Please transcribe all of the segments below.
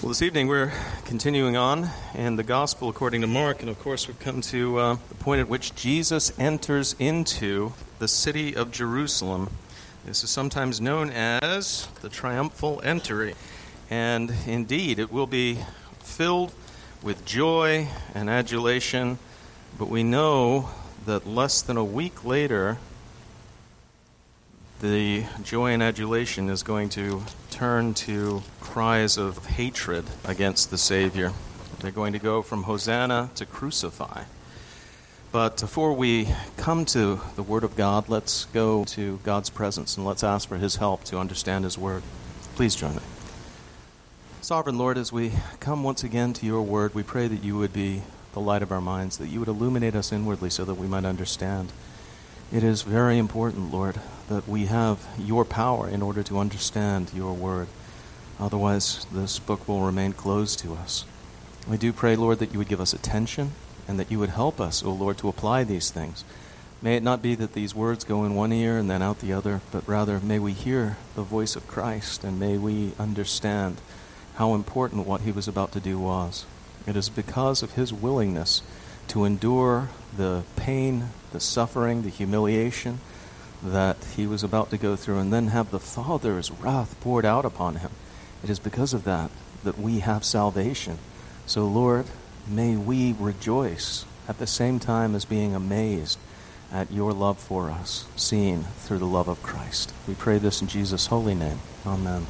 Well, this evening we're continuing on in the Gospel according to Mark, and of course we've come to the point at which Jesus enters into the city of Jerusalem. This is sometimes known as the triumphal entry, and indeed it will be filled with joy and adulation, but we know that less than a week later the joy and adulation is going to turn to cries of hatred against the Savior. They're going to go from Hosanna to crucify. But before we come to the Word of God, let's go to God's presence and let's ask for His help to understand His Word. Please join me. Sovereign Lord, as we come once again to your Word, we pray that you would be the light of our minds, that you would illuminate us inwardly so that we might understand. It is very important, Lord, that we have your power in order to understand your word. Otherwise, this book will remain closed to us. We do pray, Lord, that you would give us attention and that you would help us, O Lord, to apply these things. May it not be that these words go in one ear and then out the other, but rather may we hear the voice of Christ and may we understand how important what he was about to do was. It is because of his willingness to endure the pain, the suffering, the humiliation that he was about to go through and then have the Father's wrath poured out upon him. It is because of that that we have salvation. So, Lord, may we rejoice at the same time as being amazed at your love for us, seen through the love of Christ. We pray this in Jesus' holy name. Amen.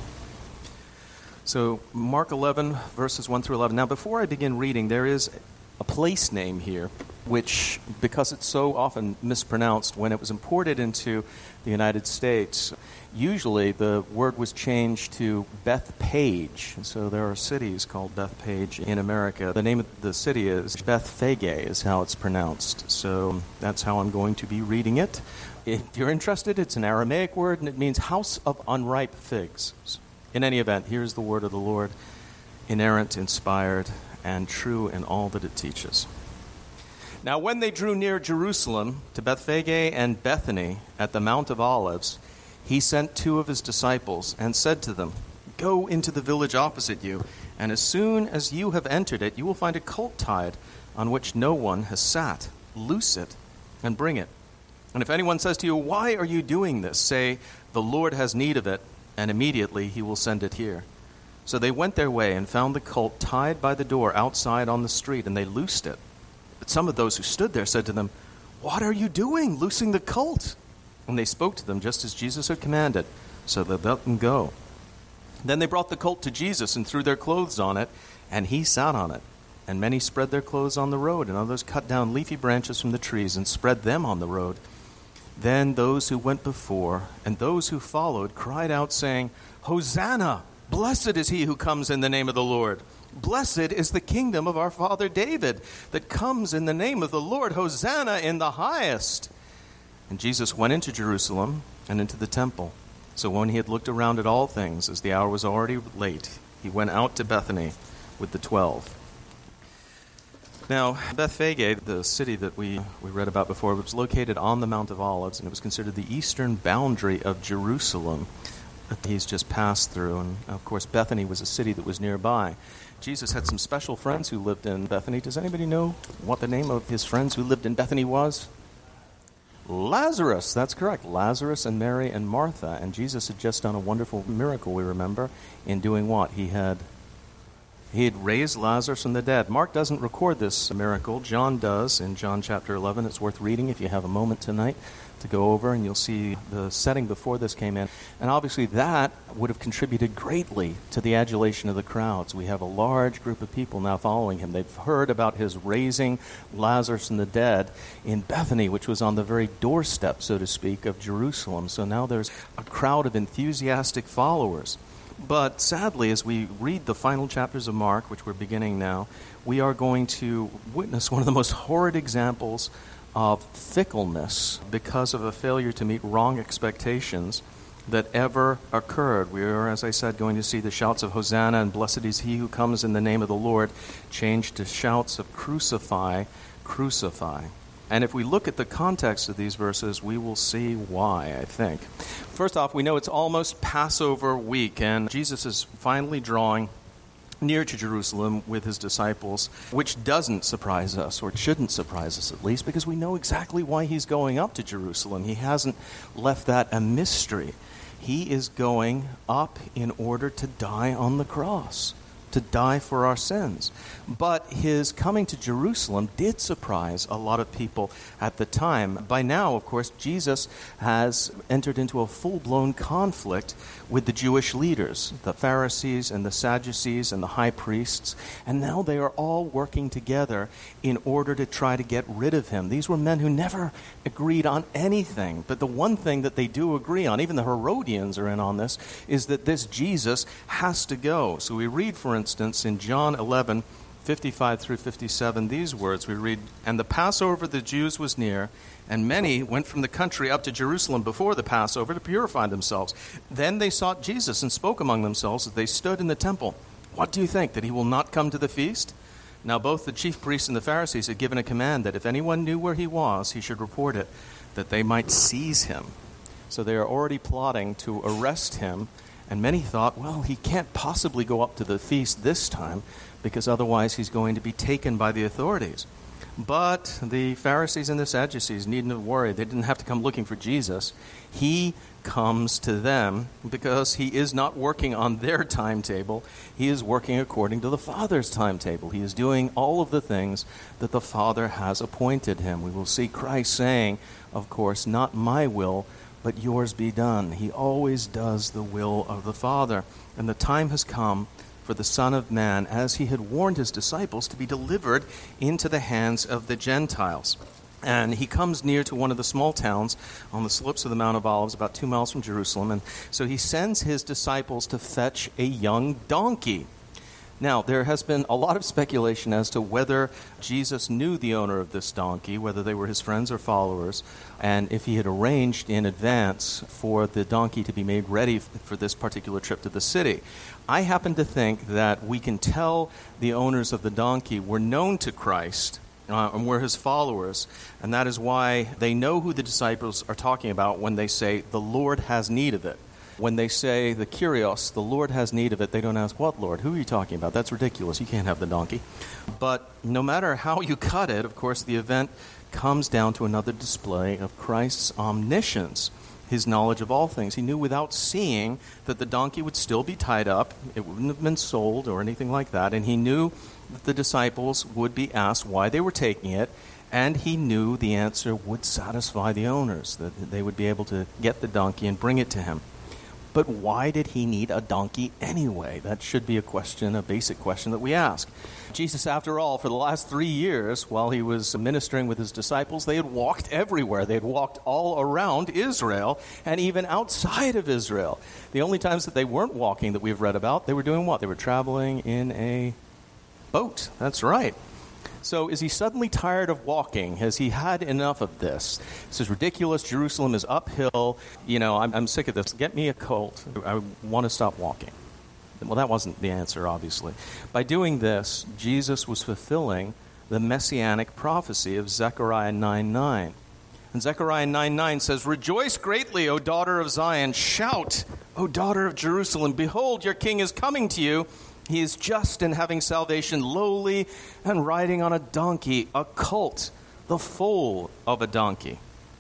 So, Mark 11, verses 1 through 11. Now, before I begin reading, there is a place name here, which, because it's so often mispronounced, when it was imported into the United States, usually the word was changed to Bethpage. And so there are cities called Bethpage in America. The name of the city is Bethphage, is how it's pronounced. So that's how I'm going to be reading it. If you're interested, it's an Aramaic word, and it means house of unripe figs. In any event, here's the word of the Lord, inerrant, inspired, and true in all that it teaches. Now when they drew near Jerusalem to Bethphage and Bethany at the Mount of Olives, he sent two of his disciples and said to them, "Go into the village opposite you, and as soon as you have entered it, you will find a colt tied on which no one has sat. Loose it and bring it. And if anyone says to you, 'Why are you doing this?' say, 'The Lord has need of it,' and immediately he will send it here." So they went their way and found the colt tied by the door outside on the street, and they loosed it. But some of those who stood there said to them, "What are you doing, loosing the colt?" And they spoke to them just as Jesus had commanded, so they let them go. Then they brought the colt to Jesus and threw their clothes on it, and he sat on it. And many spread their clothes on the road, and others cut down leafy branches from the trees and spread them on the road. Then those who went before and those who followed cried out, saying, "Hosanna! Blessed is he who comes in the name of the Lord. Blessed is the kingdom of our father David that comes in the name of the Lord. Hosanna in the highest." And Jesus went into Jerusalem and into the temple. So when he had looked around at all things, as the hour was already late, he went out to Bethany with the 12. Now, Bethphage, the city that we read about before, was located on the Mount of Olives, and it was considered the eastern boundary of Jerusalem that he's just passed through. And, of course, Bethany was a city that was nearby. Jesus had some special friends who lived in Bethany. Does anybody know what the name of his friends who lived in Bethany was? Lazarus. That's correct. Lazarus and Mary and Martha. And Jesus had just done a wonderful miracle, we remember, in doing what? He had raised Lazarus from the dead. Mark doesn't record this miracle. John does in John chapter 11. It's worth reading if you have a moment tonight to go over, and you'll see the setting before this came in. And obviously that would have contributed greatly to the adulation of the crowds. We have a large group of people now following him. They've heard about his raising Lazarus from the dead in Bethany, which was on the very doorstep, so to speak, of Jerusalem. So now there's a crowd of enthusiastic followers. But sadly, as we read the final chapters of Mark, which we're beginning now, we are going to witness one of the most horrid examples of fickleness because of a failure to meet wrong expectations that ever occurred. We are, as I said, going to see the shouts of Hosanna and blessed is he who comes in the name of the Lord changed to shouts of crucify, crucify. And if we look at the context of these verses, we will see why, I think. First off, we know it's almost Passover week, and Jesus is finally drawing near to Jerusalem with his disciples, which doesn't surprise us, or it shouldn't surprise us at least, because we know exactly why he's going up to Jerusalem. He hasn't left that a mystery. He is going up in order to die on the cross, to die for our sins. But his coming to Jerusalem did surprise a lot of people at the time. By now, of course, Jesus has entered into a full-blown conflict with the Jewish leaders, the Pharisees and the Sadducees and the high priests, and now they are all working together in order to try to get rid of him. These were men who never agreed on anything, but the one thing that they do agree on, even the Herodians are in on this, is that this Jesus has to go. So we read, for instance, in John 11:55 through 57, these words. We read, "And the Passover of the Jews was near, and many went from the country up to Jerusalem before the Passover to purify themselves. Then they sought Jesus and spoke among themselves as they stood in the temple. 'What do you think, that he will not come to the feast?' Now both the chief priests and the Pharisees had given a command that if anyone knew where he was, he should report it, that they might seize him." So they are already plotting to arrest him. And many thought, well, he can't possibly go up to the feast this time, because otherwise he's going to be taken by the authorities. But the Pharisees and the Sadducees needn't have worried. They didn't have to come looking for Jesus. He comes to them because he is not working on their timetable. He is working according to the Father's timetable. He is doing all of the things that the Father has appointed him. We will see Christ saying, of course, "Not my will, but yours be done." He always does the will of the Father. And the time has come for the Son of Man, as he had warned his disciples, to be delivered into the hands of the Gentiles. And he comes near to one of the small towns on the slopes of the Mount of Olives, about 2 miles from Jerusalem. And so he sends his disciples to fetch a young donkey. Now, there has been a lot of speculation as to whether Jesus knew the owner of this donkey, whether they were his friends or followers, and if he had arranged in advance for the donkey to be made ready for this particular trip to the city. I happen to think that we can tell the owners of the donkey were known to Christ and were his followers, and that is why they know who the disciples are talking about when they say, "The Lord has need of it." When they say the Kyrios, "The Lord has need of it," they don't ask, "What Lord? Who are you talking about? That's ridiculous. You can't have the donkey." But no matter how you cut it, of course, the event comes down to another display of Christ's omniscience, his knowledge of all things. He knew without seeing that the donkey would still be tied up. It wouldn't have been sold or anything like that. And he knew that the disciples would be asked why they were taking it. And he knew the answer would satisfy the owners, that they would be able to get the donkey and bring it to him. But why did he need a donkey anyway? That should be a question, a basic question that we ask. Jesus, after all, for the last 3 years, while he was ministering with his disciples, they had walked everywhere. They had walked all around Israel and even outside of Israel. The only times that they weren't walking that we've read about, they were doing what? They were traveling in a boat. That's right. So is he suddenly tired of walking? Has he had enough of this? This is ridiculous. Jerusalem is uphill. I'm sick of this. Get me a colt. I want to stop walking. Well, that wasn't the answer, obviously. By doing this, Jesus was fulfilling the messianic prophecy of Zechariah 9:9. And Zechariah 9:9 says, "Rejoice greatly, O daughter of Zion. Shout, O daughter of Jerusalem. Behold, your king is coming to you. He is just and having salvation, lowly and riding on a donkey, a colt, the foal of a donkey."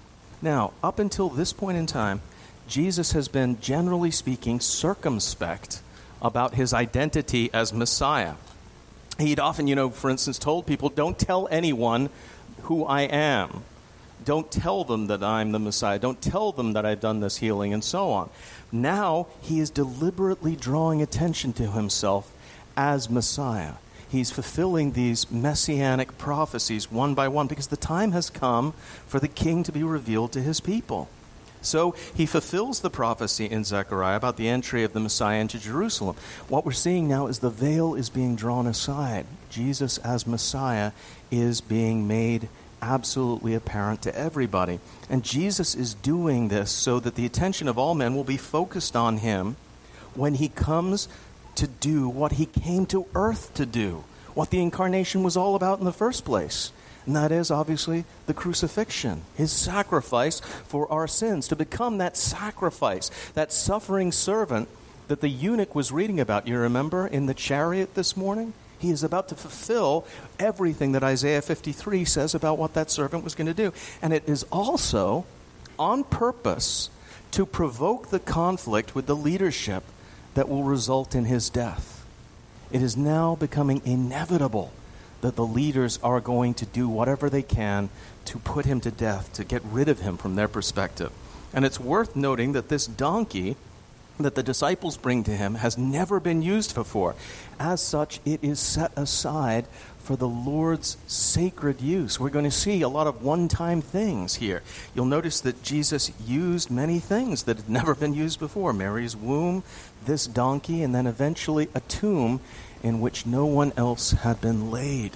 Now, up until this point in time, Jesus has been, generally speaking, circumspect about his identity as Messiah. He'd often, for instance, told people, "Don't tell anyone who I am. Don't tell them that I'm the Messiah. Don't tell them that I've done this healing," and so on. Now, he is deliberately drawing attention to himself as Messiah. He's fulfilling these messianic prophecies one by one because the time has come for the king to be revealed to his people. So he fulfills the prophecy in Zechariah about the entry of the Messiah into Jerusalem. What we're seeing now is the veil is being drawn aside. Jesus as Messiah is being made absolutely apparent to everybody. And Jesus is doing this so that the attention of all men will be focused on him when he comes to do what he came to earth to do, what the incarnation was all about in the first place. And that is, obviously, the crucifixion, his sacrifice for our sins, to become that sacrifice, that suffering servant that the eunuch was reading about, you remember, in the chariot this morning? He is about to fulfill everything that Isaiah 53 says about what that servant was going to do. And it is also on purpose to provoke the conflict with the leadership that will result in his death. It is now becoming inevitable that the leaders are going to do whatever they can to put him to death, to get rid of him from their perspective. And it's worth noting that this donkey that the disciples bring to him has never been used before. As such, it is set aside for the Lord's sacred use. We're going to see a lot of one-time things here. You'll notice that Jesus used many things that had never been used before. Mary's womb, this donkey, and then eventually a tomb in which no one else had been laid.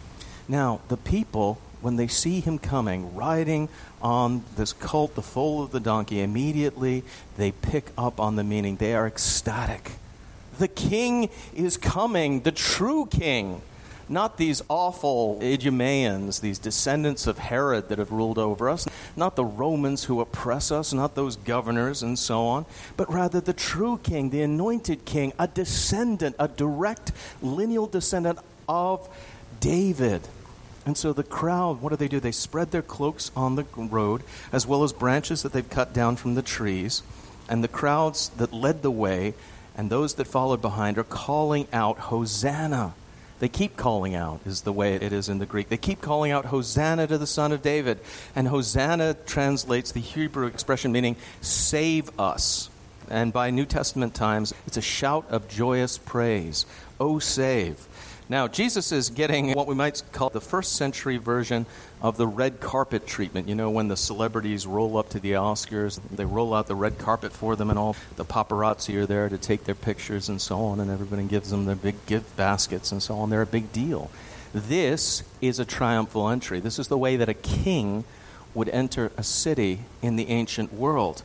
Now, the people, when they see him coming, riding on this colt, the foal of the donkey, immediately they pick up on the meaning. They are ecstatic. The king is coming, the true king. Not these awful Idumeans, these descendants of Herod that have ruled over us, not the Romans who oppress us, not those governors and so on, but rather the true king, the anointed king, a descendant, a direct lineal descendant of David. And so the crowd, what do? They spread their cloaks on the road, as well as branches that they've cut down from the trees. And the crowds that led the way and those that followed behind are calling out, Hosanna. They keep calling out, is the way it is in the Greek. They keep calling out, Hosanna to the Son of David. And Hosanna translates the Hebrew expression meaning, save us. And by New Testament times, it's a shout of joyous praise. Oh, save. Now, Jesus is getting what we might call the first century version of the red carpet treatment. You know, when the celebrities roll up to the Oscars, they roll out the red carpet for them and all the paparazzi are there to take their pictures and so on, and everybody gives them their big gift baskets and so on. They're a big deal. This is a triumphal entry. This is the way that a king would enter a city in the ancient world.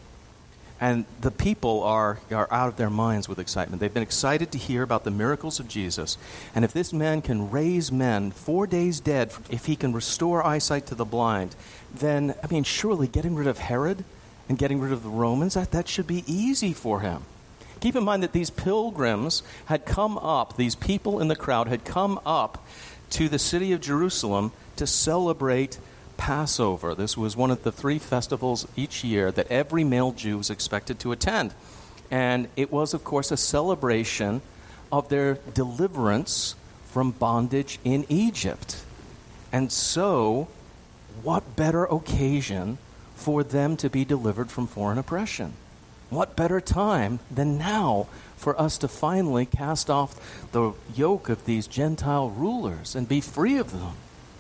And the people are out of their minds with excitement. They've been excited to hear about the miracles of Jesus. And if this man can raise men 4 days dead, if he can restore eyesight to the blind, then, surely getting rid of Herod and getting rid of the Romans, that should be easy for him. Keep in mind that these pilgrims had come up, these people in the crowd had come up to the city of Jerusalem to celebrate Passover. This was one of the 3 festivals each year that every male Jew was expected to attend. And it was, of course, a celebration of their deliverance from bondage in Egypt. And so, what better occasion for them to be delivered from foreign oppression? What better time than now for us to finally cast off the yoke of these Gentile rulers and be free of them?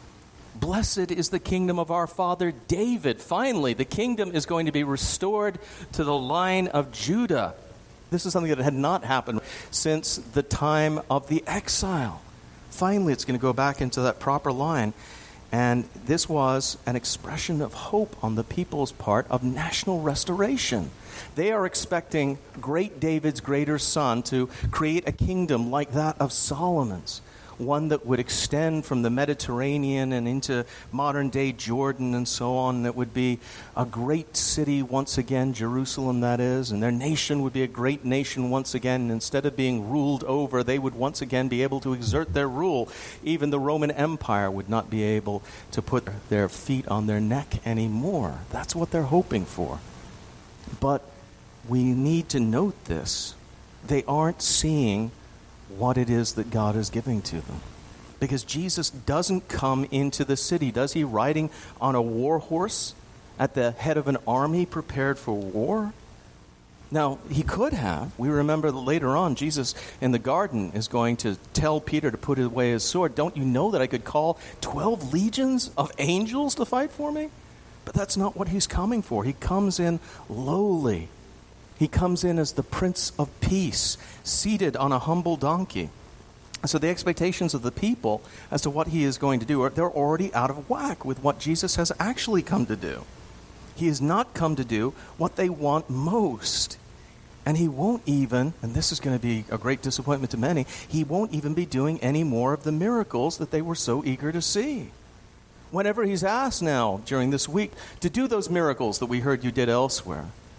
Blessed is the kingdom of our father David. Finally, the kingdom is going to be restored to the line of Judah. This is something that had not happened since the time of the exile. Finally, it's going to go back into that proper line. And this was an expression of hope on the people's part of national restoration. They are expecting great David's greater son to create a kingdom like that of Solomon's. One that would extend from the Mediterranean and into modern-day Jordan and so on. That would be a great city once again, Jerusalem that is, and their nation would be a great nation once again. And instead of being ruled over, they would once again be able to exert their rule. Even the Roman Empire would not be able to put their feet on their neck anymore. That's what they're hoping for. But we need to note this. They aren't seeing what it is that God is giving to them. Because Jesus doesn't come into the city, does he, riding on a war horse at the head of an army prepared for war? Now, he could have. We remember that later on, Jesus in the garden is going to tell Peter to put away his sword. Don't you know that I could call 12 legions of angels to fight for me? But that's not what he's coming for. He comes in lowly. He comes in as the Prince of Peace, seated on a humble donkey. So the expectations of the people as to what he is going to do, they're already out of whack with what Jesus has actually come to do. He has not come to do what they want most. And he won't even, and this is going to be a great disappointment to many, he won't even be doing any more of the miracles that they were so eager to see. Whenever he's asked now during this week to do those miracles that we heard you did elsewhere,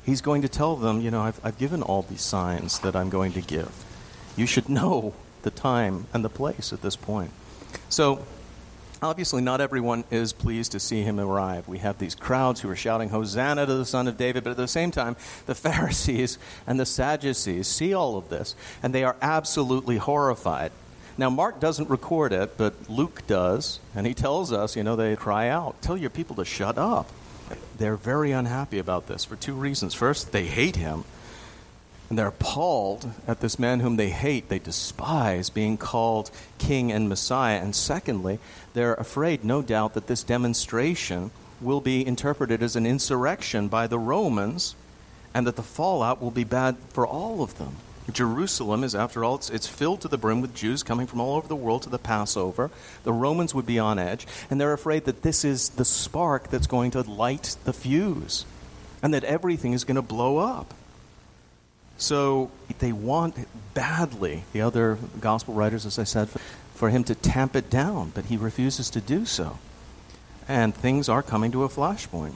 He's going to tell them, I've given all these signs that I'm going to give. You should know the time and the place at this point. So, obviously, not everyone is pleased to see him arrive. We have these crowds who are shouting, Hosanna to the Son of David, but at the same time, the Pharisees and the Sadducees see all of this, and they are absolutely horrified. Now, Mark doesn't record it, but Luke does, and he tells us, they cry out, tell your people to shut up. They're very unhappy about this for two reasons. First, they hate him, and they're appalled at this man whom they hate, they despise, being called king and Messiah. And secondly, they're afraid, no doubt, that this demonstration will be interpreted as an insurrection by the Romans, and that the fallout will be bad for all of them. Jerusalem is, after all, it's filled to the brim with Jews coming from all over the world to the Passover. The Romans would be on edge, and they're afraid that this is the spark that's going to light the fuse, and that everything is going to blow up. So they want badly, the other gospel writers, as I said, for him to tamp it down, but he refuses to do so. And things are coming to a flashpoint.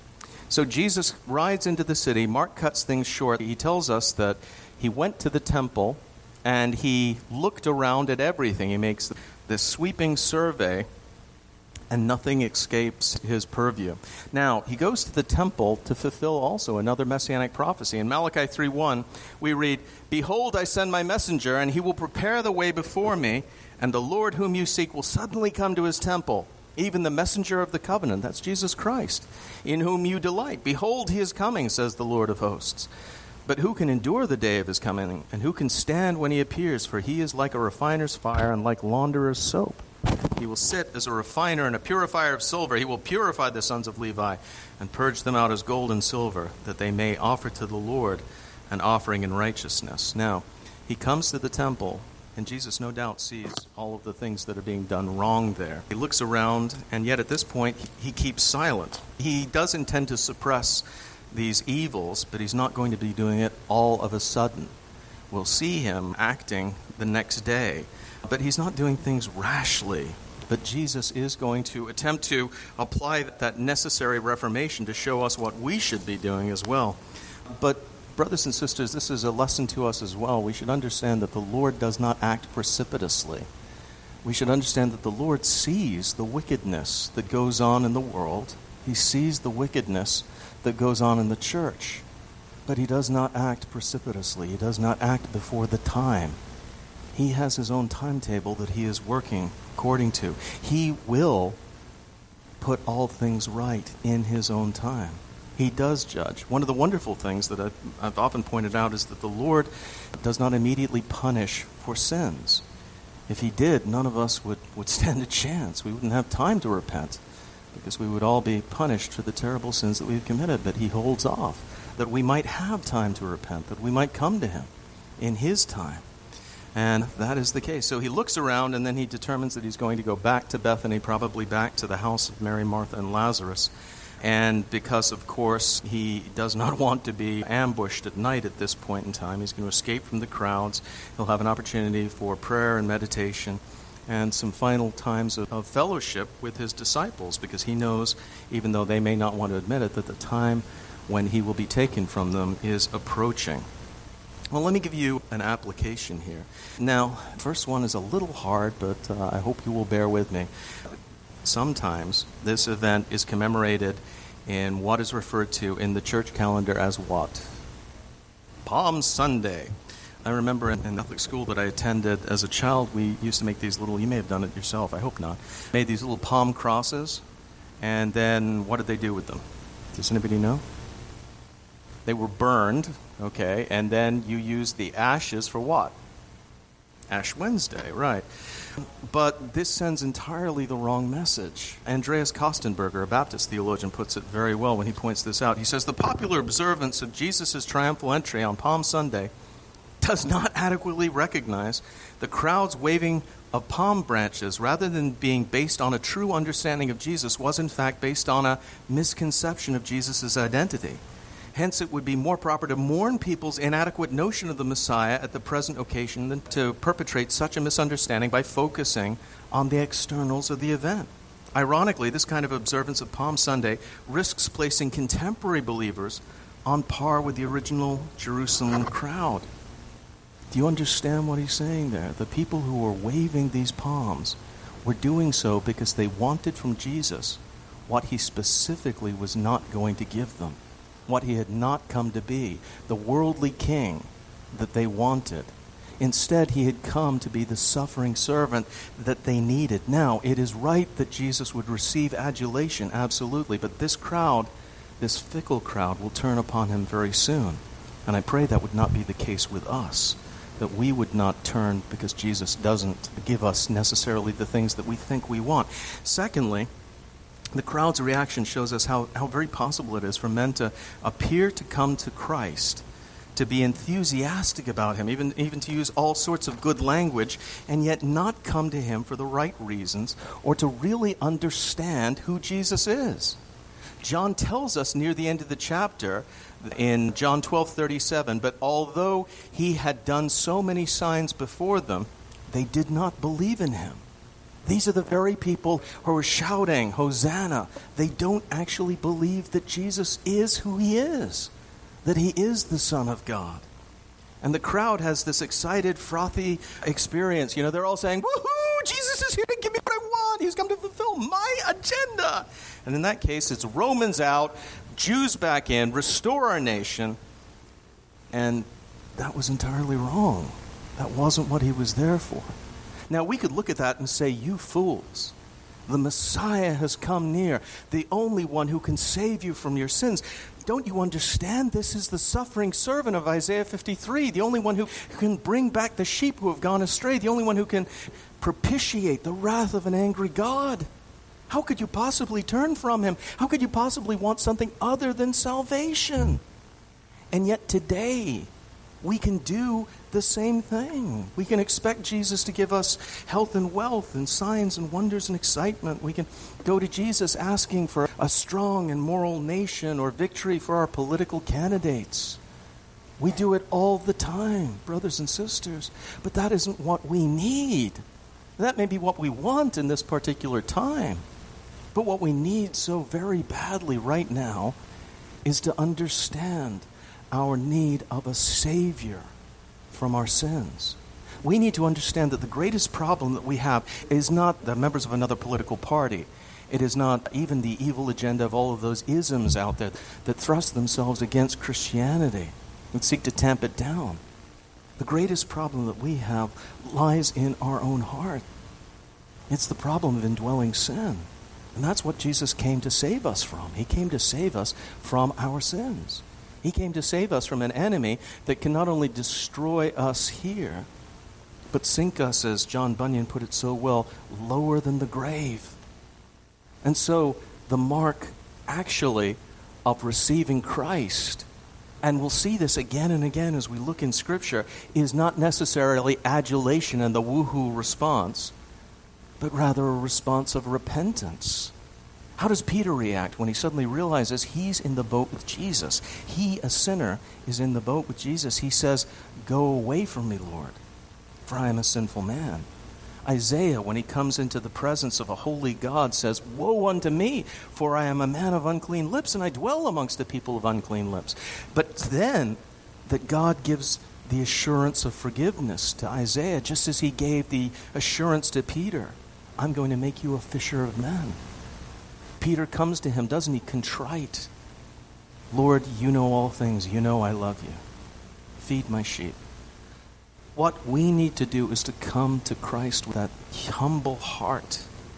So Jesus rides into the city. Mark cuts things short. He tells us that he went to the temple and he looked around at everything. He makes this sweeping survey, and nothing escapes his purview. Now, he goes to the temple to fulfill also another messianic prophecy. In Malachi 3:1, we read, Behold, I send my messenger, and he will prepare the way before me, and the Lord whom you seek will suddenly come to his temple, even the messenger of the covenant, that's Jesus Christ, in whom you delight. Behold, he is coming, says the Lord of hosts. But who can endure the day of his coming, and who can stand when he appears? For he is like a refiner's fire and like launderer's soap. He will sit as a refiner and a purifier of silver. He will purify the sons of Levi and purge them out as gold and silver, that they may offer to the Lord an offering in righteousness. Now, he comes to the temple, and Jesus no doubt sees all of the things that are being done wrong there. He looks around, and yet at this point, he keeps silent. He does intend to suppress these evils, but he's not going to be doing it all of a sudden. We'll see him acting the next day, but he's not doing things rashly. But Jesus is going to attempt to apply that necessary reformation to show us what we should be doing as well. But brothers and sisters, this is a lesson to us as well. We should understand that the Lord does not act precipitously. We should understand that the Lord sees the wickedness that goes on in the world. He sees the wickedness that goes on in the church. But he does not act precipitously. He does not act before the time. He has his own timetable that he is working according to. He will put all things right in his own time. He does judge. One of the wonderful things that I've often pointed out is that the Lord does not immediately punish for sins. If he did, none of us would stand a chance. We wouldn't have time to repent, because we would all be punished for the terrible sins that we've committed. But he holds off, that we might have time to repent, that we might come to him in his time. And that is the case. So he looks around, and then he determines that he's going to go back to Bethany, probably back to the house of Mary, Martha, and Lazarus. And because, of course, he does not want to be ambushed at night at this point in time, he's going to escape from the crowds. He'll have an opportunity for prayer and meditation and some final times of fellowship with his disciples, because he knows, even though they may not want to admit it, that the time when he will be taken from them is approaching. Well, let me give you an application here. Now, first one is a little hard, but I hope you will bear with me. Sometimes this event is commemorated in what is referred to in the church calendar as what? Palm Sunday. I remember in Catholic school that I attended as a child, we used to make these little, you may have done it yourself, I hope not, made these little palm crosses, and then what did they do with them? Does anybody know? They were burned, okay, and then you used the ashes for what? Ash Wednesday, right. But this sends entirely the wrong message. Andreas Kostenberger, a Baptist theologian, puts it very well when he points this out. He says, the popular observance of Jesus' triumphal entry on Palm Sunday does not adequately recognize the crowd's waving of palm branches, rather than being based on a true understanding of Jesus, was in fact based on a misconception of Jesus' identity. Hence, it would be more proper to mourn people's inadequate notion of the Messiah at the present occasion than to perpetrate such a misunderstanding by focusing on the externals of the event. Ironically, this kind of observance of Palm Sunday risks placing contemporary believers on par with the original Jerusalem crowd. Do you understand what he's saying there? The people who were waving these palms were doing so because they wanted from Jesus what he specifically was not going to give them, what he had not come to be, the worldly king that they wanted. Instead, he had come to be the suffering servant that they needed. Now, it is right that Jesus would receive adulation, absolutely, but this crowd, this fickle crowd, will turn upon him very soon. And I pray that would not be the case with us, that we would not turn because Jesus doesn't give us necessarily the things that we think we want. Secondly, the crowd's reaction shows us how very possible it is for men to appear to come to Christ, to be enthusiastic about him, even to use all sorts of good language, and yet not come to him for the right reasons or to really understand who Jesus is. John tells us near the end of the chapter in John 12:37, but although he had done so many signs before them, they did not believe in him. These are the very people who are shouting, Hosanna. They don't actually believe that Jesus is who he is, that he is the Son of God. And the crowd has this excited, frothy experience. You know, they're all saying, woohoo, Jesus is here to give me what I want. He's come to fulfill my agenda. And in that case, it's Romans out, Jews back in, restore our nation. And that was entirely wrong. That wasn't what he was there for. Now, we could look at that and say, you fools. The Messiah has come near, the only one who can save you from your sins. Don't you understand? This is the suffering servant of Isaiah 53, the only one who can bring back the sheep who have gone astray, the only one who can propitiate the wrath of an angry God. How could you possibly turn from him? How could you possibly want something other than salvation? And yet today, we can do the same thing. We can expect Jesus to give us health and wealth and signs and wonders and excitement. We can go to Jesus asking for a strong and moral nation or victory for our political candidates. We do it all the time, brothers and sisters, but that isn't what we need. That may be what we want in this particular time, but what we need so very badly right now is to understand our need of a Savior from our sins. We need to understand that the greatest problem that we have is not the members of another political party. It is not even the evil agenda of all of those isms out there that thrust themselves against Christianity and seek to tamp it down. The greatest problem that we have lies in our own heart. It's the problem of indwelling sin. And that's what Jesus came to save us from. He came to save us from our sins. He came to save us from an enemy that can not only destroy us here, but sink us, as John Bunyan put it so well, lower than the grave. And so the mark actually of receiving Christ, and we'll see this again and again as we look in Scripture, is not necessarily adulation and the woohoo response, but rather a response of repentance. How does Peter react when he suddenly realizes he's in the boat with Jesus? He, a sinner, is in the boat with Jesus. He says, "Go away from me, Lord, for I am a sinful man." Isaiah, when he comes into the presence of a holy God, says, "Woe unto me, for I am a man of unclean lips, and I dwell amongst the people of unclean lips." But then, that God gives the assurance of forgiveness to Isaiah, just as he gave the assurance to Peter, "I'm going to make you a fisher of men." Peter comes to him, doesn't he, contrite. "Lord, you know all things. You know I love you. Feed my sheep." What we need to do is to come to Christ with that humble heart.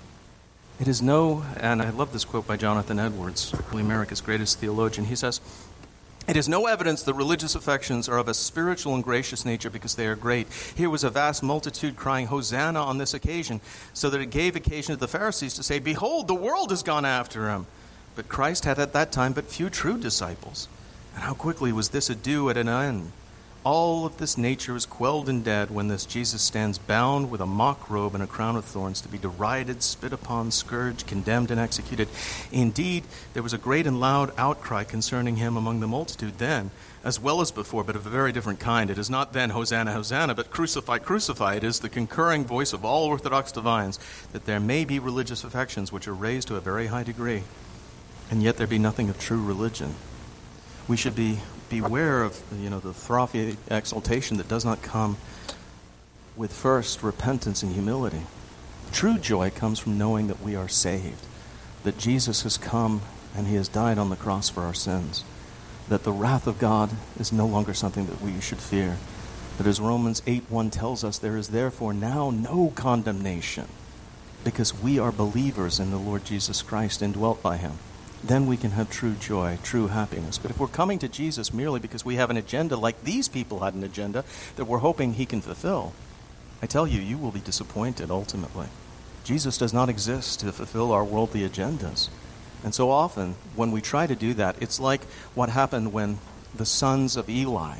It is and I love this quote by Jonathan Edwards, probably America's greatest theologian. He says, "It is no evidence that religious affections are of a spiritual and gracious nature because they are great. Here was a vast multitude crying Hosanna on this occasion, so that it gave occasion to the Pharisees to say, 'Behold, the world has gone after him.' But Christ had at that time but few true disciples. And how quickly was this ado at an end? All of this nature is quelled and dead when this Jesus stands bound with a mock robe and a crown of thorns to be derided, spit upon, scourged, condemned, and executed. Indeed, there was a great and loud outcry concerning him among the multitude then, as well as before, but of a very different kind. It is not then, Hosanna, Hosanna, but crucify, crucify. It is the concurring voice of all Orthodox divines that there may be religious affections which are raised to a very high degree, and yet there be nothing of true religion. We should beware of the frothy exaltation that does not come with first repentance and humility. True joy comes from knowing that we are saved, that Jesus has come and he has died on the cross for our sins, that the wrath of God is no longer something that we should fear, that as Romans 8:1 tells us, there is therefore now no condemnation because we are believers in the Lord Jesus Christ and dwelt by him. Then we can have true joy, true happiness. But if we're coming to Jesus merely because we have an agenda like these people had an agenda that we're hoping he can fulfill, I tell you, you will be disappointed ultimately. Jesus does not exist to fulfill our worldly agendas. And so often, when we try to do that, it's like what happened when the sons of Eli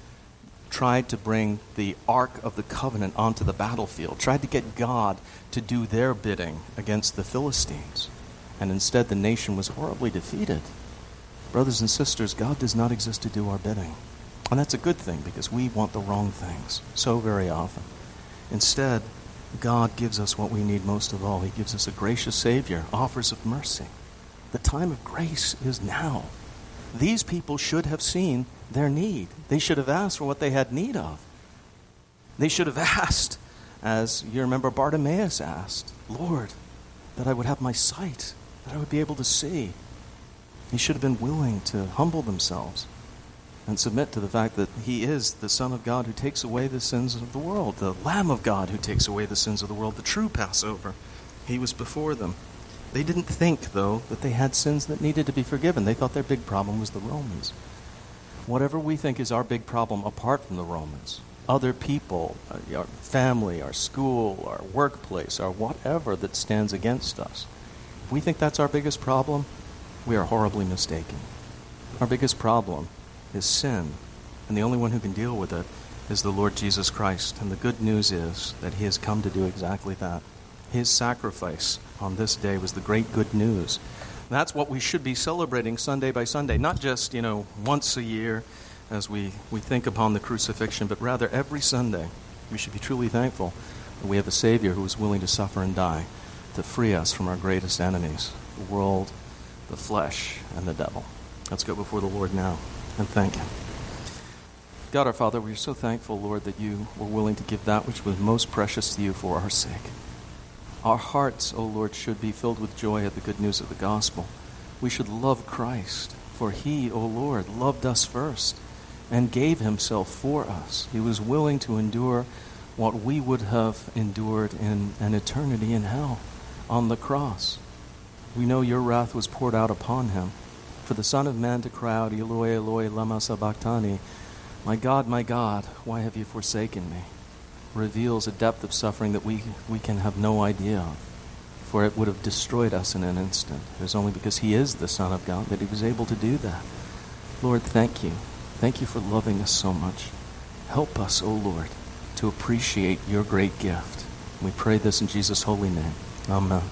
tried to bring the Ark of the Covenant onto the battlefield, tried to get God to do their bidding against the Philistines. And instead, the nation was horribly defeated. Brothers and sisters, God does not exist to do our bidding. And that's a good thing because we want the wrong things so very often. Instead, God gives us what we need most of all. He gives us a gracious Savior, offers of mercy. The time of grace is now. These people should have seen their need. They should have asked for what they had need of. They should have asked, as you remember Bartimaeus asked, Lord, that I would have my sight, that I would be able to see. He should have been willing to humble themselves and submit to the fact that he is the Son of God who takes away the sins of the world, the Lamb of God who takes away the sins of the world, the true Passover. He was before them. They didn't think, though, that they had sins that needed to be forgiven. They thought their big problem was the Romans. Whatever we think is our big problem apart from the Romans, other people, our family, our school, our workplace, our whatever that stands against us, if we think that's our biggest problem, we are horribly mistaken. Our biggest problem is sin, and the only one who can deal with it is the Lord Jesus Christ. And the good news is that he has come to do exactly that. His sacrifice on this day was the great good news. That's what we should be celebrating Sunday by Sunday, not just, once a year as we think upon the crucifixion, but rather every Sunday. We should be truly thankful that we have a Savior who is willing to suffer and die to free us from our greatest enemies, the world, the flesh, and the devil. Let's go before the Lord now and thank him. God our Father, we are so thankful, Lord, that you were willing to give that which was most precious to you for our sake. Our hearts, O Lord, should be filled with joy at the good news of the gospel. We should love Christ, for he, O Lord, loved us first and gave himself for us. He was willing to endure what we would have endured in an eternity in hell on the cross. We know your wrath was poured out upon him. For the Son of Man to cry out, Eloi, Eloi, lama sabachthani, my God, why have you forsaken me? Reveals a depth of suffering that we can have no idea of, for it would have destroyed us in an instant. It was only because he is the Son of God that he was able to do that. Lord, thank you. Thank you for loving us so much. Help us, O Lord, to appreciate your great gift. We pray this in Jesus' holy name. Amen.